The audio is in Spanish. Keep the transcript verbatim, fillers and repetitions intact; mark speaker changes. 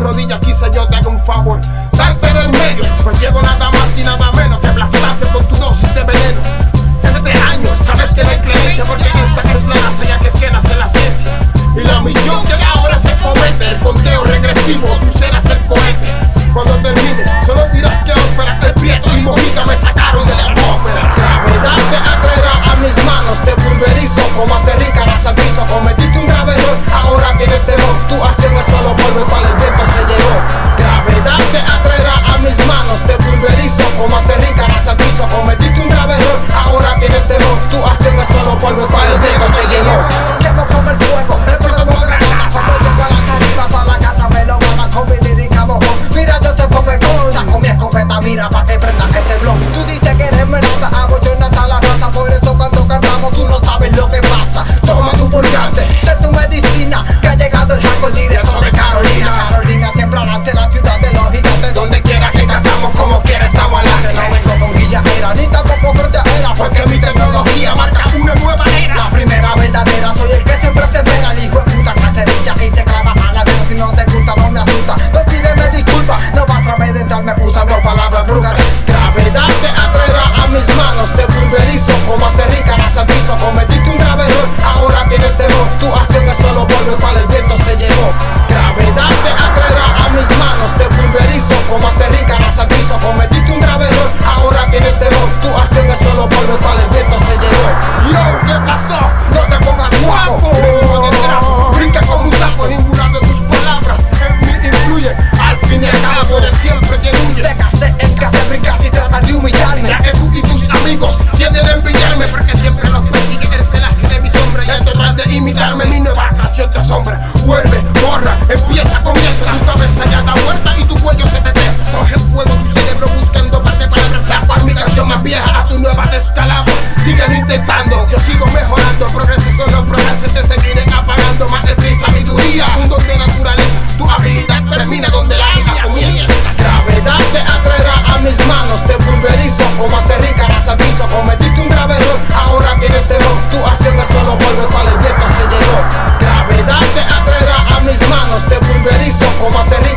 Speaker 1: rodillas, quizá yo te haga un favor. Salte del medio, pues llego nada más y nada menos que aplastarte con tu dosis de veneno. Este año sabes que no hay clemencia, porque esta es la raza ya que es que nace la ciencia. Y la misión que ahora se comete, el conteo regresivo, tú serás el cohete. Cuando termine, solo dirás que ópera, el Prieto y Mojica me sacaron de la atmósfera.
Speaker 2: Gravedad te atraerá a mis manos, te pulverizo como acerrícaras al piso. Cometiste un grave error, ahora tienes temor, tu acción es solo polvo para el viento se llevó. Gravedad te atraerá a mis manos, te pulverizo como acerrícaras al piso. Cometiste un grave error, ahora tienes temor, tu acción es solo polvo para el viento se llevó. Llevo como el fuego, el fuego granada, cuando llego a la tarima toda la gata me lo van a convenir y cabo. Mira yo te pongo en gol, saco mi escopeta, mira pa' que prenda ese blog. Tú dices que eres amenaza, hago yo hasta la raza. Por eso cuando cantamos tú no sabes lo que pasa.
Speaker 1: Toma tu purgante
Speaker 2: de tu medicina, que ha llegado el hardcore directo de Carolina. Carolina siempre adelante, la ciudad de los gigantes. Donde quiera que cantamos, como quiera estamos adelante. No vengo con guillajera, ni tampoco fronteadera, porque mi tecnología marca una nueva era. La primera verdadera, soy el que siempre se espera. El hijo de puta cacerilla y se clava a la dedo. Si no te gusta no me asusta, no pídeme disculpas, no vas a meditarme usando palabras vulgares. Gravedad te atraerá a mis manos, te pulverizo como acerrícaras al piso. Cometiste un grave error, ahora tienes temor, tu acción es solo polvo para el viento se llevó. Gravedad te atraerá a mis manos, te pulverizo como acerrícaras al piso. Cometiste un grave error, ahora tienes temor, tu acción es solo polvo para el viento se llevó.
Speaker 1: Yo, ¿qué pasó?
Speaker 2: No te pongas guapo,
Speaker 1: Ritmo de trapo, brinca como un sapo, ninguna de tus palabras en mí influye. Al fin y al cabo eres siempre quien huye.
Speaker 2: te casé en casa, brincas y tratas de humillarme.
Speaker 1: Ya que tú y tus amigos tienden a envidiarme, porque siempre los persigue el celaje de mi sombra. Y al tratar de imitarme, mi nueva canción te asombra. Vuelve, borra, empieza, comienza. Tu cabeza ya da vuelta y tu cuello se te tesa. Coge fuego tu cerebro buscando parte palabras. La cual mi canción más vieja a tu nueva descalabro. Sigan intentando, yo sigo mejorando. Progresos son los progresos, te seguiré apagando. Más de free sabiduría, un don de naturaleza. Tu habilidad termina donde la mía comienza.
Speaker 2: Gravedad te atraerá a mis manos, te pulverizo como acerrícaras al piso. Cometiste un grave error, ahora tienes temor, tu acción es solo polvo para el viento se llevó. Gravedad te atraerá a mis manos, te pulverizo como acerrícaras